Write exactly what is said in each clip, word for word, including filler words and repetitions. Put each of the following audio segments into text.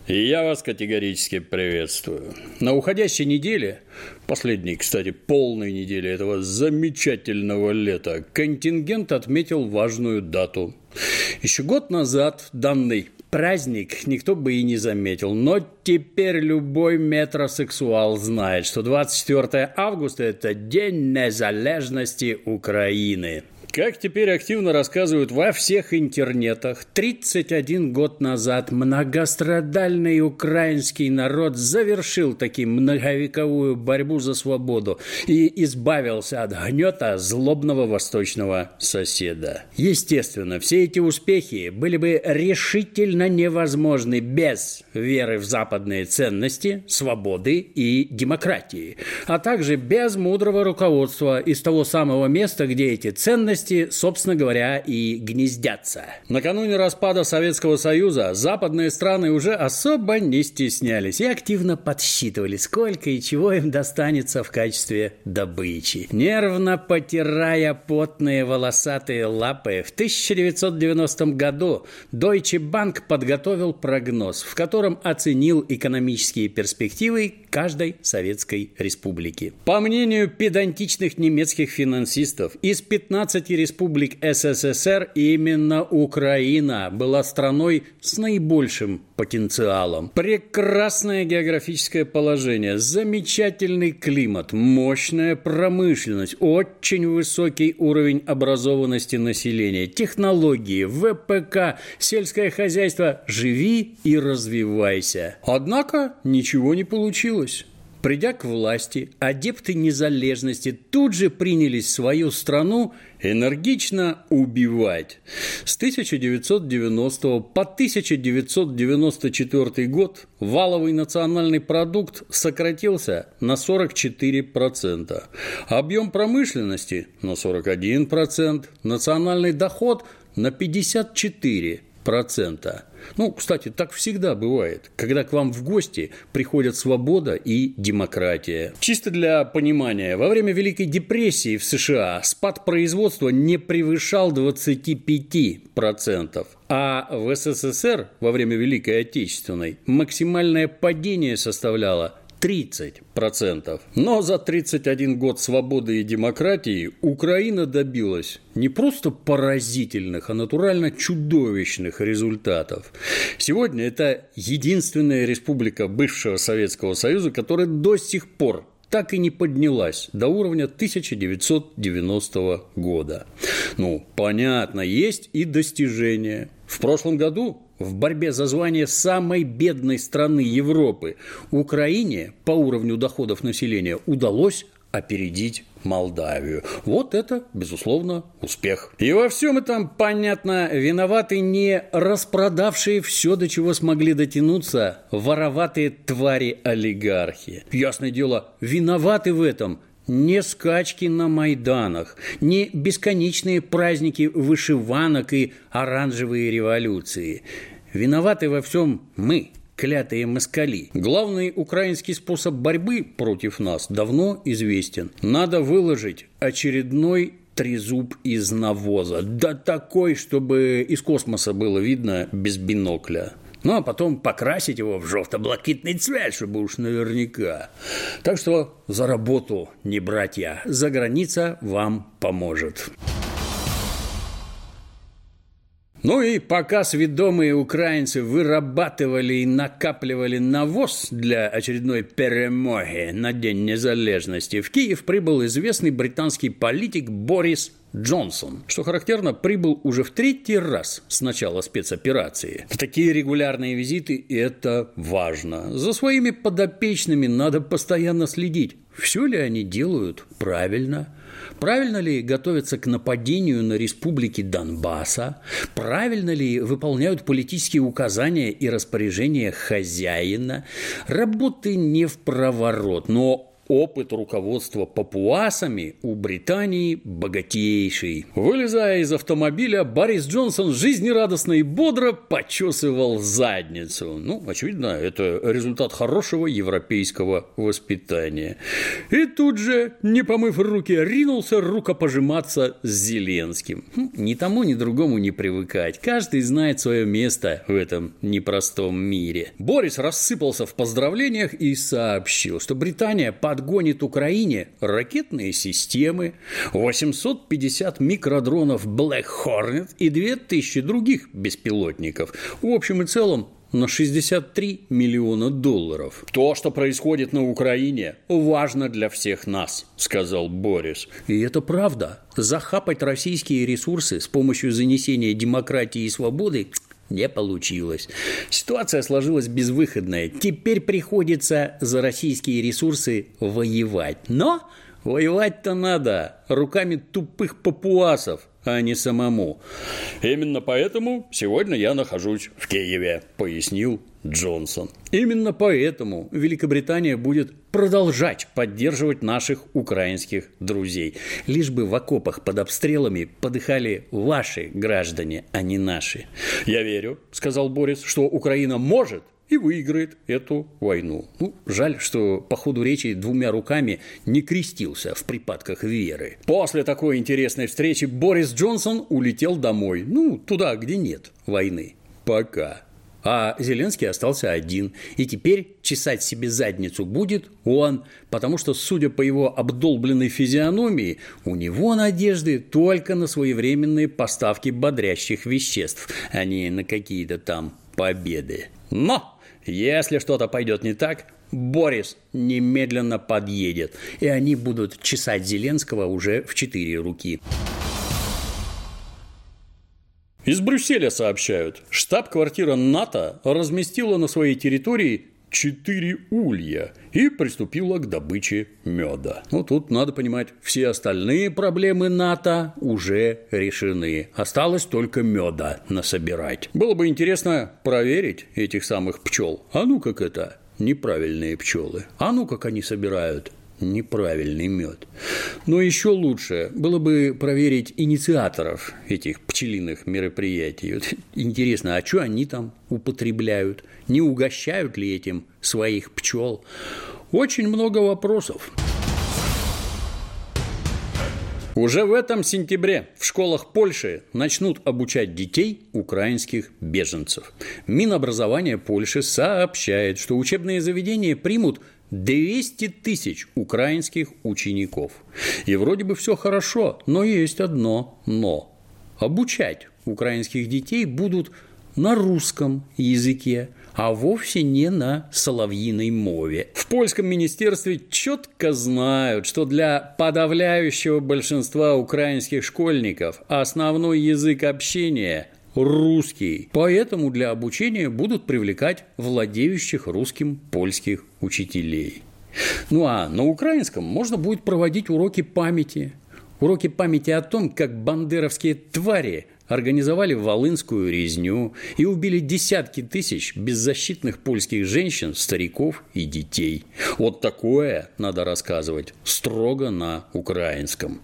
И я вас категорически приветствую. На уходящей неделе, последней, кстати, полной неделе этого замечательного лета, контингент отметил важную дату. Еще год назад данный праздник никто бы и не заметил, но теперь любой метросексуал знает, что двадцать четвёртого августа – это День незалежности Украины. Как теперь активно рассказывают во всех интернетах, тридцать один год назад многострадальный украинский народ завершил таки многовековую борьбу за свободу и избавился от гнета злобного восточного соседа. Естественно, все эти успехи были бы решительно невозможны без веры в западные ценности, свободы и демократии, а также без мудрого руководства из того самого места, где эти ценности, собственно говоря, и гнездятся. Накануне распада Советского Союза западные страны уже особо не стеснялись и активно подсчитывали, сколько и чего им достанется в качестве добычи. Нервно потирая потные волосатые лапы, в тысяча девятьсот девяностом году Deutsche Bank подготовил прогноз, в котором оценил экономические перспективы каждой советской республики. По мнению педантичных немецких финансистов, из пятнадцати республик СССР именно Украина была страной с наибольшим потенциалом. Прекрасное географическое положение, замечательный климат, мощная промышленность, очень высокий уровень образованности населения, технологии, ВПК, сельское хозяйство. Живи и развивайся. Однако ничего не получилось. Придя к власти, адепты незалежности тут же принялись свою страну энергично убивать. С тысяча девятьсот девяностого по тысяча девятьсот девяносто четвёртый год валовый национальный продукт сократился на сорок четыре процента, объем промышленности на сорок один процент, национальный доход на пятьдесят четыре процента. Ну, кстати, так всегда бывает, когда к вам в гости приходят свобода и демократия. Чисто для понимания, во время Великой депрессии в США спад производства не превышал двадцать пять процентов, а в СССР во время Великой Отечественной максимальное падение составляло тридцать процентов. Но за тридцать один год свободы и демократии Украина добилась не просто поразительных, а натурально чудовищных результатов. Сегодня это единственная республика бывшего Советского Союза, которая до сих пор так и не поднялась до уровня тысяча девятьсот девяностого года. Ну, понятно, есть и достижения. В прошлом году в борьбе за звание самой бедной страны Европы Украине по уровню доходов населения удалось опередить Молдавию. Вот это, безусловно, успех. И во всем этом, понятно, виноваты не распродавшие все, до чего смогли дотянуться, вороватые твари-олигархи. Ясное дело, виноваты в этом не скачки на Майданах, не бесконечные праздники вышиванок и оранжевые революции. Виноваты во всем мы, клятые москали. Главный украинский способ борьбы против нас давно известен. Надо выложить очередной трезуб из навоза. Да такой, чтобы из космоса было видно без бинокля. Ну, а потом покрасить его в желто-блакитный цвет, чтобы уж наверняка. Так что за работу, не братья, заграница вам поможет. Ну и пока сведомые украинцы вырабатывали и накапливали навоз для очередной перемоги на День незалежности, в Киев прибыл известный британский политик Борис Джонсон. Что характерно, прибыл уже в третий раз с начала спецоперации. Такие регулярные визиты – это важно. За своими подопечными надо постоянно следить. Все ли они делают правильно? Правильно ли готовятся к нападению на республики Донбасса? Правильно ли выполняют политические указания и распоряжения хозяина? Работы не впроворот, но Опыт руководства папуасами у Британии богатейший. Вылезая из автомобиля, Борис Джонсон жизнерадостно и бодро почесывал задницу. Ну, очевидно, это результат хорошего европейского воспитания. И тут же, не помыв руки, ринулся рукопожиматься с Зеленским. Ни тому, ни другому не привыкать. Каждый знает свое место в этом непростом мире. Борис рассыпался в поздравлениях и сообщил, что Британия по подгонит Украине ракетные системы, восемьсот пятьдесят микродронов Black Hornet и две тысячи других беспилотников. В общем и целом на шестьдесят три миллиона долларов. То, что происходит на Украине, важно для всех нас, сказал Борис. И это правда. Захапать российские ресурсы с помощью занесения демократии и свободы не получилось. Ситуация сложилась безвыходная. Теперь приходится за российские ресурсы воевать. Но воевать-то надо руками тупых папуасов, а не самому. Именно поэтому сегодня я нахожусь в Киеве, пояснил Джонсон. Именно поэтому Великобритания будет продолжать поддерживать наших украинских друзей. Лишь бы в окопах под обстрелами подыхали ваши граждане, а не наши. Я верю, сказал Борис, что Украина может и выиграет эту войну. Ну, жаль, что по ходу речи двумя руками не крестился в припадках веры. После такой интересной встречи Борис Джонсон улетел домой. Ну, туда, где нет войны. Пока. А Зеленский остался один. И теперь чесать себе задницу будет он, потому что, судя по его обдолбленной физиономии, у него надежды только на своевременные поставки бодрящих веществ, а не на какие-то там победы. Но если что-то пойдет не так, Борис немедленно подъедет, и они будут чесать Зеленского уже в четыре руки. Из Брюсселя сообщают, штаб-квартира НАТО разместила на своей территории четыре улья и приступила к добыче меда. Ну, тут надо понимать, все остальные проблемы НАТО уже решены. Осталось только меда насобирать. Было бы интересно проверить этих самых пчел. А ну как это неправильные пчелы. А ну как они собирают неправильный мед. Но еще лучше было бы проверить инициаторов этих пчелиных мероприятий. Вот интересно, а что они там употребляют? Не угощают ли этим своих пчел? Очень много вопросов. Уже в этом сентябре в школах Польши начнут обучать детей украинских беженцев. Минобразование Польши сообщает, что учебные заведения примут двести тысяч украинских учеников. И вроде бы все хорошо, но есть одно «но». Обучать украинских детей будут на русском языке, а вовсе не на соловьиной мове. В польском министерстве четко знают, что для подавляющего большинства украинских школьников основной язык общения – русский. Поэтому для обучения будут привлекать владеющих русским польских учителей. Ну а на украинском можно будет проводить уроки памяти. Уроки памяти о том, как бандеровские твари организовали волынскую резню и убили десятки тысяч беззащитных польских женщин, стариков и детей. Вот такое надо рассказывать строго на украинском.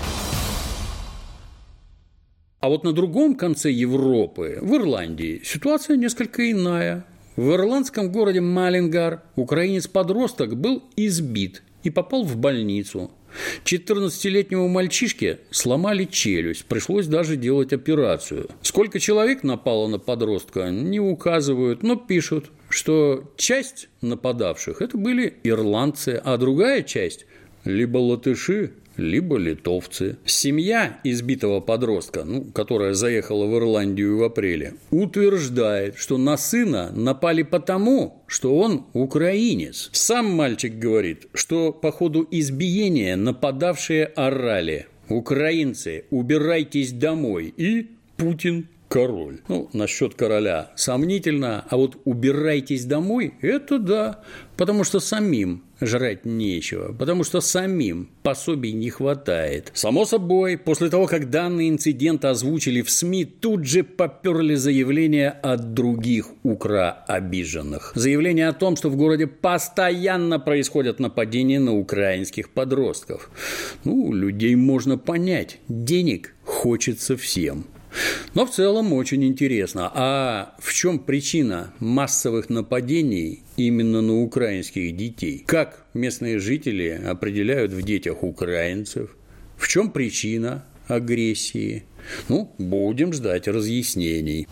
А вот на другом конце Европы, в Ирландии, ситуация несколько иная. В ирландском городе Малингар украинец-подросток был избит и попал в больницу. четырнадцатилетнему мальчишке сломали челюсть, пришлось даже делать операцию. Сколько человек напало на подростка, не указывают, но пишут, что часть нападавших – это были ирландцы, а другая часть – либо латыши, либо литовцы. Семья избитого подростка, ну, которая заехала в Ирландию в апреле, утверждает, что на сына напали потому, что он украинец. Сам мальчик говорит, что по ходу избиения нападавшие орали: «Украинцы, убирайтесь домой!» и «Путин король. Ну, насчет короля сомнительно, а вот убирайтесь домой – это да, потому что самим жрать нечего, потому что самим пособий не хватает. Само собой, после того, как данный инцидент озвучили в СМИ, тут же поперли заявления от других украобиженных. Заявления о том, что в городе постоянно происходят нападения на украинских подростков. Ну, людей можно понять, денег хочется всем. Но в целом очень интересно, а в чем причина массовых нападений именно на украинских детей? Как местные жители определяют в детях украинцев? В чем причина агрессии? Ну, будем ждать разъяснений.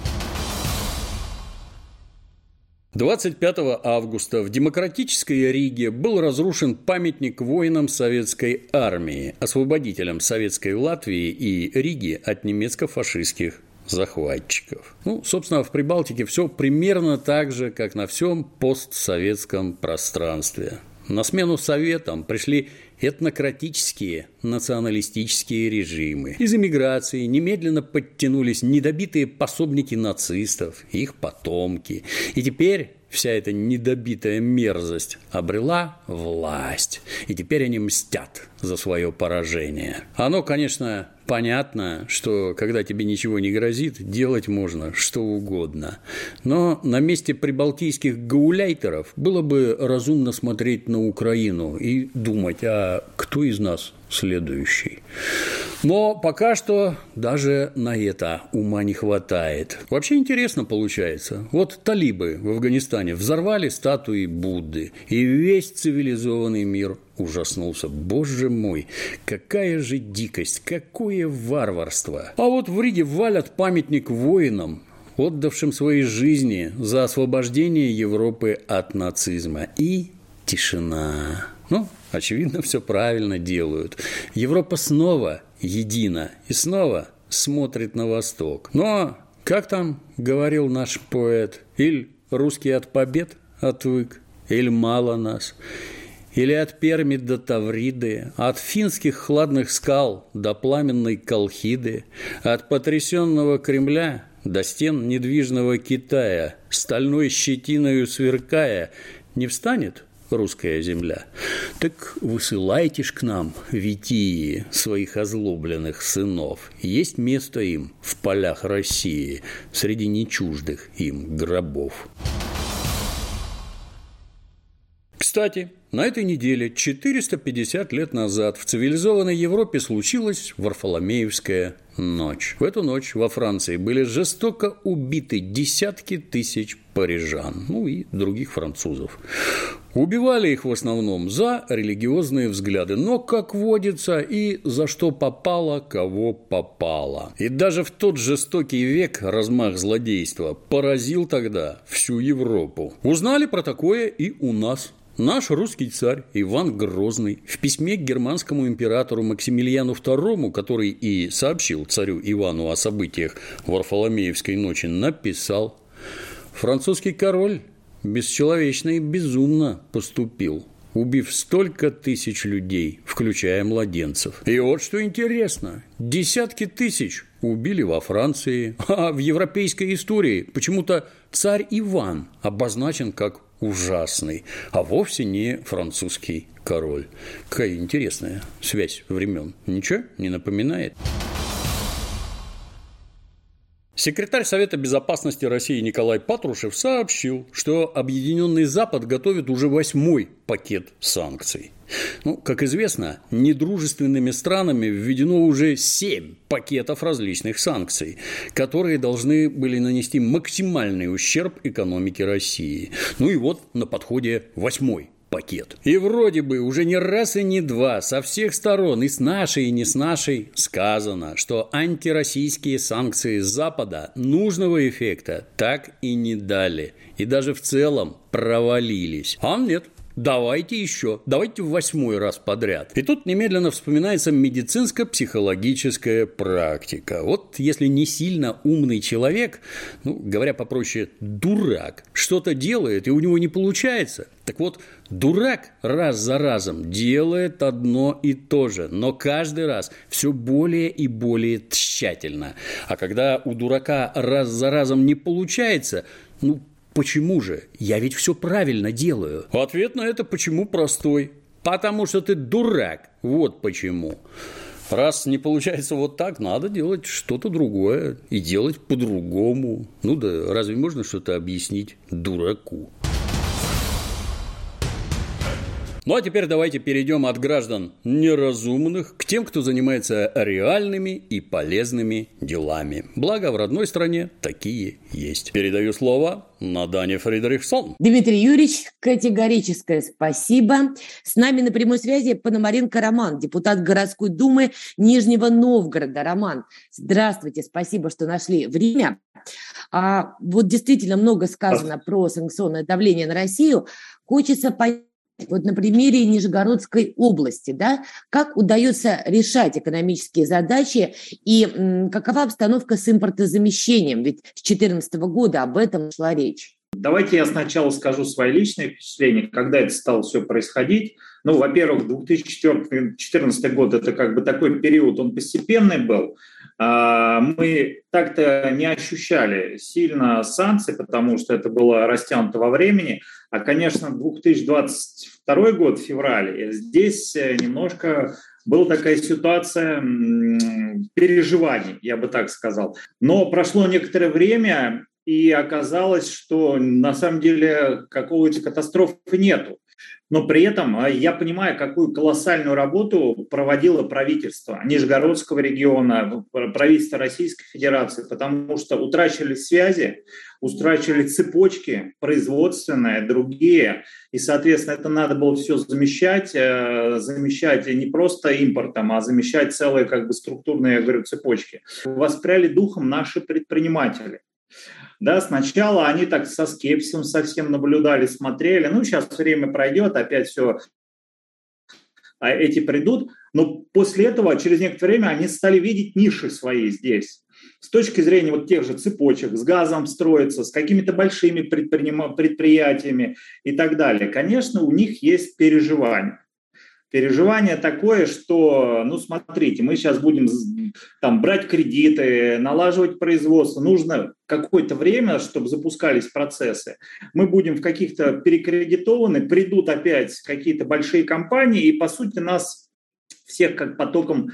двадцать пятого августа в демократической Риге был разрушен памятник воинам советской армии, освободителям советской Латвии и Риги от немецко-фашистских захватчиков. Ну, собственно, в Прибалтике все примерно так же, как на всем постсоветском пространстве. На смену советам пришли этнократические, националистические режимы. Из эмиграции немедленно подтянулись недобитые пособники нацистов, их потомки. И теперь вся эта недобитая мерзость обрела власть. И теперь они мстят за свое поражение. Оно, конечно, понятно, что когда тебе ничего не грозит, делать можно что угодно. Но на месте прибалтийских гауляйтеров было бы разумно смотреть на Украину и думать, а кто из нас следующий? Но пока что даже на это ума не хватает. Вообще интересно получается. Вот талибы в Афганистане взорвали статуи Будды, и весь цивилизованный мир ужаснулся. Боже мой, какая же дикость, какое варварство. А вот в Риге валят памятник воинам, отдавшим свои жизни за освобождение Европы от нацизма. И тишина. Ну, очевидно, все правильно делают. Европа снова едина и снова смотрит на восток. Но, как там говорил наш поэт, иль русский от побед отвык, иль мало нас, или от Перми до Тавриды, от финских хладных скал до пламенной Колхиды, от потрясенного Кремля до стен недвижного Китая, стальной щетиною сверкая, не встанет русская земля? Так высылайте ж к нам, витии, своих озлобленных сынов. Есть место им в полях России, среди нечуждых им гробов. Кстати, на этой неделе четыреста пятьдесят лет назад в цивилизованной Европе случилась Варфоломеевская ночь. В эту ночь во Франции были жестоко убиты десятки тысяч парижан, ну и других французов. Убивали их в основном за религиозные взгляды, но, как водится, и за что попало, кого попало. И даже в тот жестокий век размах злодейства поразил тогда всю Европу. Узнали про такое и у нас. Наш русский царь Иван Грозный в письме к германскому императору Максимилиану второму, который и сообщил царю Ивану о событиях Варфоломеевской ночи, написал: «Французский король бесчеловечно и безумно поступил, убив столько тысяч людей, включая младенцев. И вот что интересно, десятки тысяч убили во Франции, а в европейской истории почему-то царь Иван обозначен как ужасный, а вовсе не французский король». Какая интересная связь времен. Ничего не напоминает? Секретарь Совета безопасности России Николай Патрушев сообщил, что Объединенный Запад готовит уже восьмой пакет санкций. Ну, как известно, недружественными странами введено уже семь пакетов различных санкций, которые должны были нанести максимальный ущерб экономике России. Ну и вот на подходе восьмой пакет. И вроде бы уже не раз и не два со всех сторон, и с нашей, и не с нашей, сказано, что антироссийские санкции Запада нужного эффекта так и не дали. И даже в целом провалились. А нет. Давайте еще, давайте в восьмой раз подряд. И тут немедленно вспоминается медицинско-психологическая практика. Вот если не сильно умный человек, ну, говоря попроще, дурак, что-то делает, и у него не получается. Так вот, дурак раз за разом делает одно и то же, но каждый раз все более и более тщательно. А когда у дурака раз за разом не получается, ну, почему же? Я ведь все правильно делаю. Ответ на это почему простой. Потому что ты дурак. Вот почему. Раз не получается вот так, надо делать что-то другое. И делать по-другому. Ну да, разве можно что-то объяснить дураку? Ну а теперь давайте перейдем от граждан неразумных к тем, кто занимается реальными и полезными делами. Благо в родной стране такие есть. Передаю слово Надане Фридрихсон. Дмитрий Юрьевич, категорическое спасибо. С нами на прямой связи Пономаренко Роман, депутат городской думы Нижнего Новгорода. Роман, здравствуйте, спасибо, что нашли время. А, вот действительно много сказано про санкционное давление на Россию. Хочется понять, вот на примере Нижегородской области, да, как удается решать экономические задачи и м, какова обстановка с импортозамещением? Ведь с две тысячи четырнадцатого года об этом шла речь. Давайте я сначала скажу свои личные впечатления, когда это стало все происходить. Ну, во-первых, две тысячи четырнадцатый год – это как бы такой период, он постепенный был. Мы так-то не ощущали сильно санкций, потому что это было растянуто во времени. А, конечно, две тысячи двадцать второй год, февраль, здесь немножко была такая ситуация переживаний, я бы так сказал. Но прошло некоторое время, и оказалось, что на самом деле какой-то катастрофы нету. Но при этом я понимаю, какую колоссальную работу проводило правительство Нижегородского региона, правительство Российской Федерации, потому что утрачивали связи, утрачивали цепочки производственные, другие. И, соответственно, это надо было все замещать, замещать не просто импортом, а замещать целые как бы структурные, я говорю, цепочки. Воспряли духом наши предприниматели. Да, сначала они так со скепсисом совсем наблюдали, смотрели. Ну, сейчас время пройдет, опять все эти придут. Но после этого, через некоторое время, они стали видеть ниши свои здесь. С точки зрения вот тех же цепочек, с газом строиться, с какими-то большими предприним... предприятиями и так далее. Конечно, у них есть переживания. Переживание такое, что, ну, смотрите, мы сейчас будем там брать кредиты, налаживать производство. Нужно какое-то время, чтобы запускались процессы. Мы будем в каких-то перекредитованы, придут опять какие-то большие компании, и, по сути, нас всех как потоком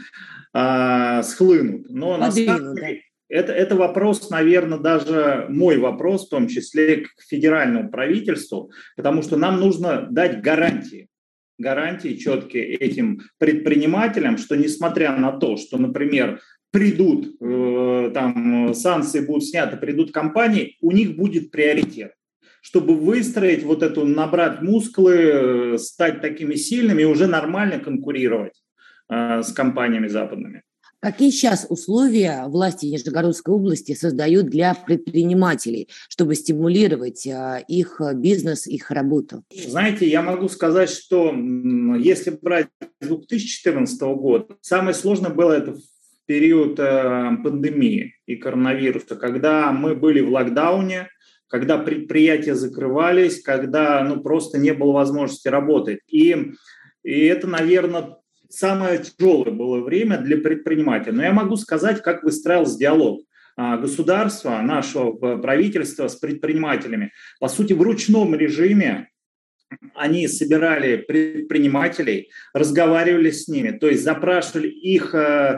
а, схлынут. Но на самом деле это, это вопрос, наверное, даже мой вопрос, в том числе к федеральному правительству, потому что нам нужно дать гарантии. гарантии четкие этим предпринимателям, что несмотря на то, что, например, придут, э, там, санкции будут сняты, придут компании, у них будет приоритет. Чтобы выстроить вот эту, набрать мускулы, стать такими сильными и уже нормально конкурировать э, с компаниями западными. Какие сейчас условия власти Нижегородской области создают для предпринимателей, чтобы стимулировать их бизнес, их работу? Знаете, я могу сказать, что если брать две тысячи четырнадцатого года, самое сложное было это в период пандемии и коронавируса, когда мы были в локдауне, когда предприятия закрывались, когда ну, просто не было возможности работать. И, и это, наверное, самое тяжелое было время для предпринимателя. Но я могу сказать, как выстраивался диалог государства, нашего правительства с предпринимателями. По сути, в ручном режиме они собирали предпринимателей, разговаривали с ними, то есть запрашивали их,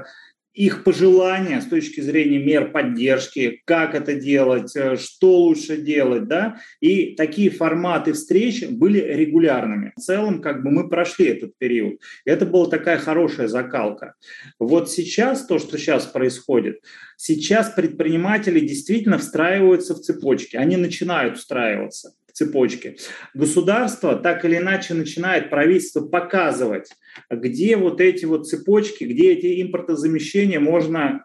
их пожелания с точки зрения мер поддержки, как это делать, что лучше делать, да, и такие форматы встреч были регулярными. В целом, как бы мы прошли этот период. Это была такая хорошая закалка. Вот сейчас, то, что сейчас происходит, сейчас предприниматели действительно встраиваются в цепочки, они начинают встраиваться в цепочки. Государство так или иначе начинает, правительство показывать, где вот эти вот цепочки, где эти импортозамещения можно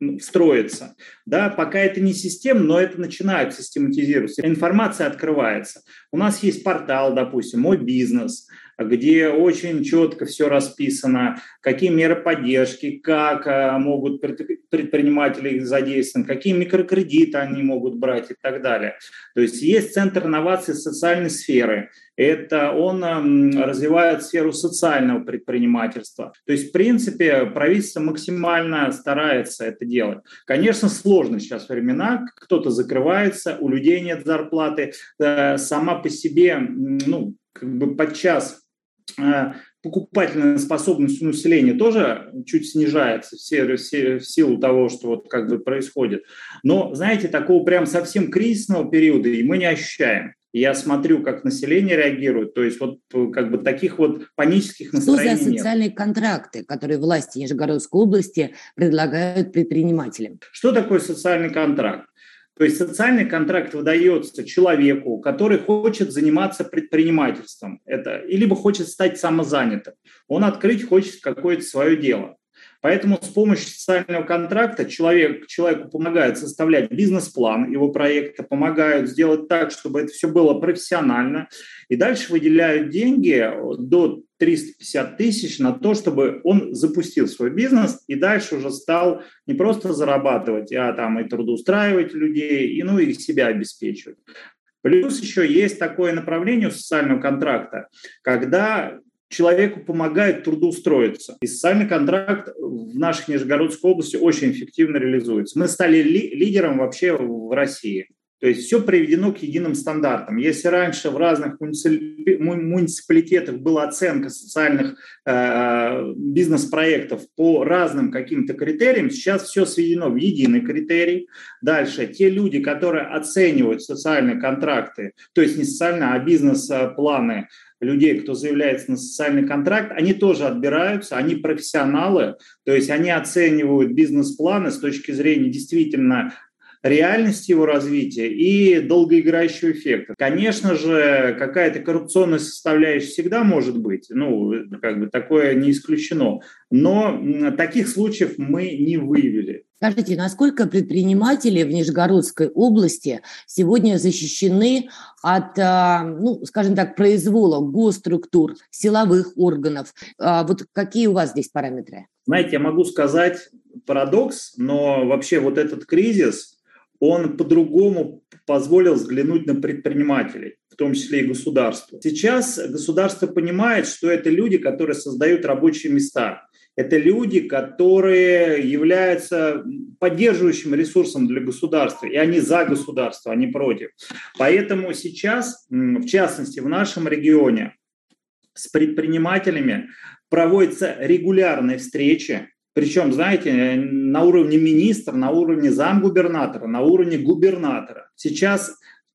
встроиться. Да, пока это не система, но это начинает систематизироваться. Информация открывается. У нас есть портал, допустим, «Мой бизнес», где очень четко все расписано, какие меры поддержки, как могут предприниматели задействованы, какие микрокредиты они могут брать и так далее. То есть есть Центр инноваций социальной сферы. Это он развивает сферу социального предпринимательства. То есть, в принципе, правительство максимально старается это делать. Конечно, сложно сейчас времена, кто-то закрывается, у людей нет зарплаты. Сама по себе, ну, как бы подчас покупательная способность у населения тоже чуть снижается в силу того, что вот как бы происходит. Но, знаете, такого прям совсем кризисного периода и мы не ощущаем. Я смотрю, как население реагирует, то есть вот как бы таких вот панических настроений нет. Что за социальные нет. контракты, которые власти Нижегородской области предлагают предпринимателям? Что такое социальный контракт? То есть социальный контракт выдается человеку, который хочет заниматься предпринимательством, это, и либо хочет стать самозанятым. Он открыть хочет какое-то свое дело. Поэтому с помощью социального контракта человек, человеку помогают составлять бизнес-план его проекта, помогают сделать так, чтобы это все было профессионально. И дальше выделяют деньги до триста пятьдесят тысяч на то, чтобы он запустил свой бизнес и дальше уже стал не просто зарабатывать, а там и трудоустраивать людей, и, ну, и себя обеспечивать. Плюс еще есть такое направление у социального контракта, когда человеку помогает трудоустроиться. И социальный контракт в нашей Нижегородской области очень эффективно реализуется. Мы стали ли, лидером вообще в России. То есть все приведено к единым стандартам. Если раньше в разных муниципалитетах была оценка социальных э, бизнес-проектов по разным каким-то критериям, сейчас все сведено в единый критерий. Дальше те люди, которые оценивают социальные контракты, то есть не социальные, а бизнес-планы людей, кто заявляется на социальный контракт, они тоже отбираются, они профессионалы, то есть они оценивают бизнес-планы с точки зрения действительно реальности его развития и долгоиграющего эффекта. Конечно же, какая-то коррупционная составляющая всегда может быть, ну, как бы такое не исключено, но таких случаев мы не выявили. Скажите, насколько предприниматели в Нижегородской области сегодня защищены от, ну, скажем так, произвола госструктур, силовых органов? Вот какие у вас здесь параметры? Знаете, я могу сказать парадокс, но вообще вот этот кризис, он по-другому позволил взглянуть на предпринимателей, в том числе и государству. Сейчас государство понимает, что это люди, которые создают рабочие места. Это люди, которые являются поддерживающим ресурсом для государства, и они за государство, а не против. Поэтому сейчас, в частности, в нашем регионе с предпринимателями проводятся регулярные встречи. Причем, знаете, на уровне министра, на уровне замгубернатора, на уровне губернатора. Сейчас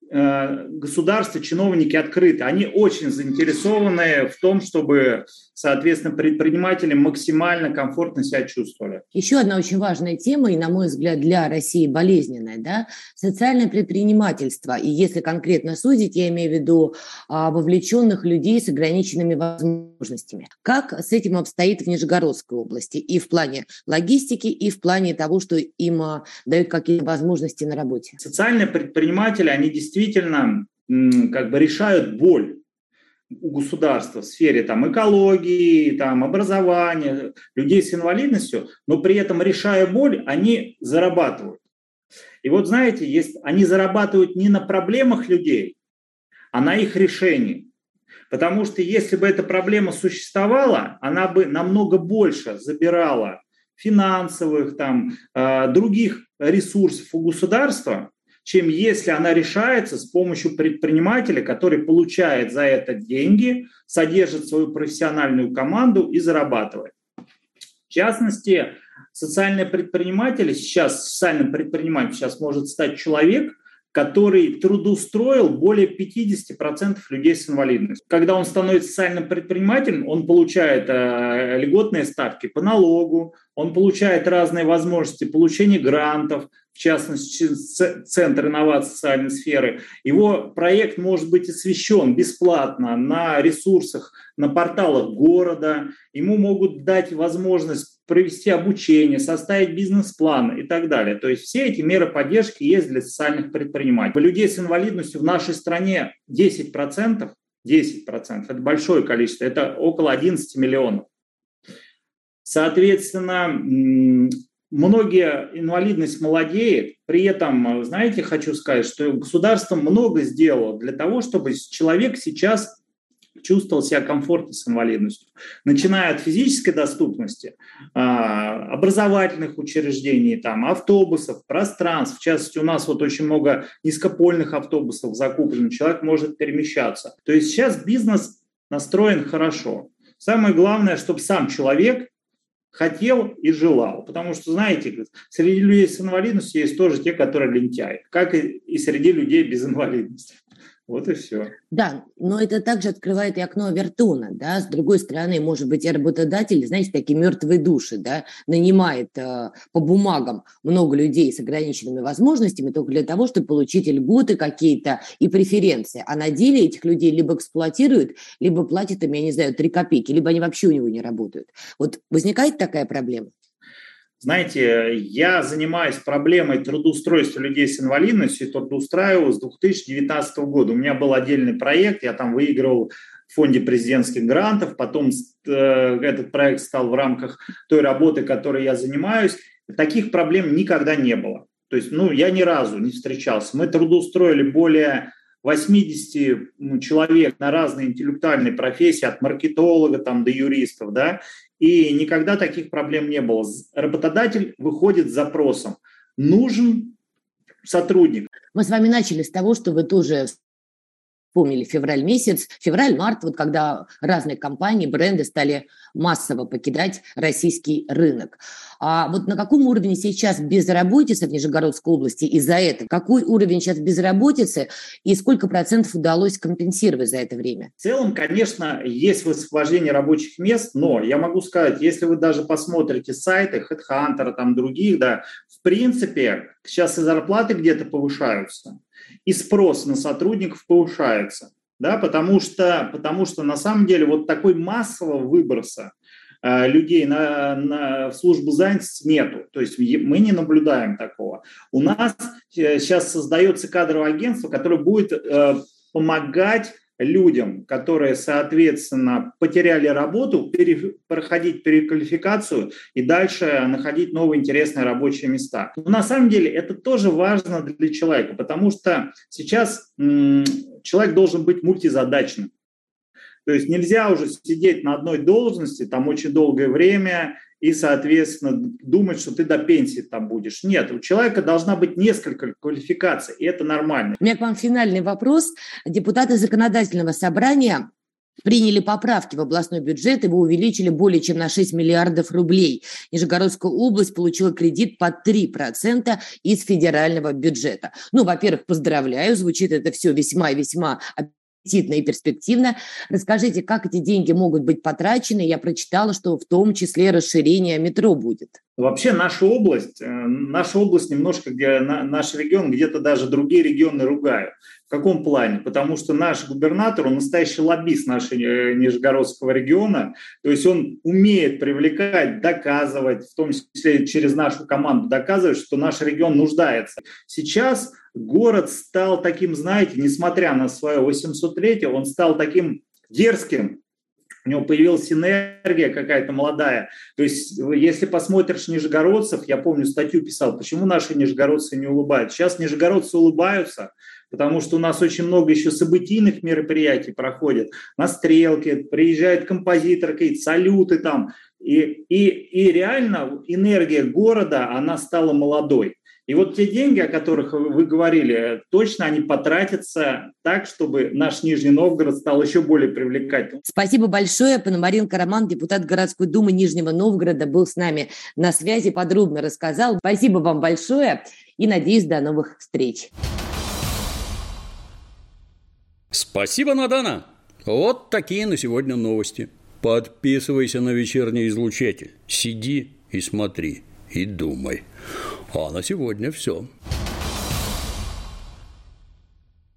э, государство, чиновники открыты. Они очень заинтересованы в том, чтобы, соответственно, предприниматели максимально комфортно себя чувствовали. Еще одна очень важная тема, и, на мой взгляд, для России болезненная, да, социальное предпринимательство. И если конкретно судить, я имею в виду а, вовлеченных людей с ограниченными возможностями. Как с этим обстоит в Нижегородской области и в плане логистики, и в плане того, что им а, дают какие-то возможности на работе? Социальные предприниматели, они действительно м, как бы решают боль у государства в сфере там, экологии, там, образования, людей с инвалидностью, но при этом, решая боль, они зарабатывают. И вот знаете, есть, они зарабатывают не на проблемах людей, а на их решении. Потому что если бы эта проблема существовала, она бы намного больше забирала финансовых, там, э, других ресурсов у государства, чем если она решается с помощью предпринимателя, который получает за это деньги, содержит свою профессиональную команду и зарабатывает. В частности, социальные предприниматели сейчас, социальным предпринимателем сейчас может стать человек, который трудоустроил более пятьдесят процентов людей с инвалидностью. Когда он становится социальным предпринимателем, он получает э, льготные ставки по налогу, он получает разные возможности получения грантов, в частности, Центр инноваций социальной сферы. Его проект может быть освещен бесплатно на ресурсах, на порталах города. Ему могут дать возможность провести обучение, составить бизнес-план и так далее. То есть все эти меры поддержки есть для социальных предпринимателей. Людей с инвалидностью в нашей стране десять процентов, десять процентов, это большое количество, это около одиннадцать миллионов. Соответственно, многие инвалидность молодеет, при этом, знаете, хочу сказать, что государство много сделало для того, чтобы человек сейчас чувствовал себя комфортно с инвалидностью, начиная от физической доступности, образовательных учреждений, там, автобусов, пространств. В частности, у нас вот очень много низкопольных автобусов закуплено, человек может перемещаться. То есть сейчас бизнес настроен хорошо. Самое главное, чтобы сам человек хотел и желал. Потому что, знаете, среди людей с инвалидностью есть тоже те, которые лентяи, как и среди людей без инвалидности. Вот и все. Да, но это также открывает и окно Овертона, да, с другой стороны, может быть, и работодатель, знаете, такие мертвые души, да, нанимает э, по бумагам много людей с ограниченными возможностями только для того, чтобы получить льготы какие-то и преференции, а на деле этих людей либо эксплуатируют, либо платят им, я не знаю, три копейки, либо они вообще у него не работают. Вот возникает такая проблема? Знаете, я занимаюсь проблемой трудоустройства людей с инвалидностью и трудоустраиваю с две тысячи девятнадцатого года. У меня был отдельный проект, я там выигрывал в фонде президентских грантов, потом э, этот проект стал в рамках той работы, которой я занимаюсь. Таких проблем никогда не было. То есть, ну, я ни разу не встречался. Мы трудоустроили более восемьдесят человек на разные интеллектуальные профессии, от маркетолога там, до юристов, да, и никогда таких проблем не было. Работодатель выходит с запросом: нужен сотрудник. Мы с вами начали с того, что вы тоже вспомнили февраль месяц, февраль-март, вот когда разные компании, бренды стали массово покидать российский рынок. А вот на каком уровне сейчас безработица в Нижегородской области из-за этого? Какой уровень сейчас безработицы и сколько процентов удалось компенсировать за это время? В целом, конечно, есть высвобождение рабочих мест, но я могу сказать, если вы даже посмотрите сайты HeadHunter, там других, да, в принципе, сейчас и зарплаты где-то повышаются, и спрос на сотрудников повышается, да, потому что, потому что на самом деле вот такой массового выброса э, людей на, на, в службу занятости нету, то есть мы не наблюдаем такого. У нас сейчас создается кадровое агентство, которое будет э, помогать людям, которые, соответственно, потеряли работу, пере, проходить переквалификацию и дальше находить новые интересные рабочие места. Но на самом деле это тоже важно для человека, потому что сейчас м- человек должен быть мультизадачным. То есть нельзя уже сидеть на одной должности там очень долгое время и, соответственно, думать, что ты до пенсии там будешь. Нет, у человека должна быть несколько квалификаций, и это нормально. У меня к вам финальный вопрос. Депутаты законодательного собрания приняли поправки в областной бюджет, его увеличили более чем на шесть миллиардов рублей. Нижегородская область получила кредит под три процента из федерального бюджета. Ну, во-первых, поздравляю, звучит это все весьма и весьма аппетитно и перспективно. Расскажите, как эти деньги могут быть потрачены? Я прочитала, что в том числе расширение метро будет. Вообще наша область, наша область немножко, где наш регион, где-то даже другие регионы ругают. В каком плане? Потому что наш губернатор, он настоящий лоббист нашего Нижегородского региона, то есть он умеет привлекать, доказывать, в том числе через нашу команду доказывать, что наш регион нуждается. Сейчас город стал таким, знаете, несмотря на свое восьмисотлетие, он стал таким дерзким. У него появилась энергия какая-то молодая. То есть, если посмотришь нижегородцев, я помню, статью писал, почему наши нижегородцы не улыбаются. Сейчас нижегородцы улыбаются, потому что у нас очень много еще событийных мероприятий проходит. На Стрелке приезжают композиторы, какие-то салюты там. И, и, и реально энергия города, она стала молодой. И вот те деньги, о которых вы говорили, точно они потратятся так, чтобы наш Нижний Новгород стал еще более привлекательным. Спасибо большое. Пономаренко Роман, депутат городской думы Нижнего Новгорода, был с нами на связи, подробно рассказал. Спасибо вам большое и, надеюсь, до новых встреч. Спасибо, Надана. Вот такие на сегодня новости. Подписывайся на вечерний излучатель. Сиди и смотри, и думай. А на сегодня все.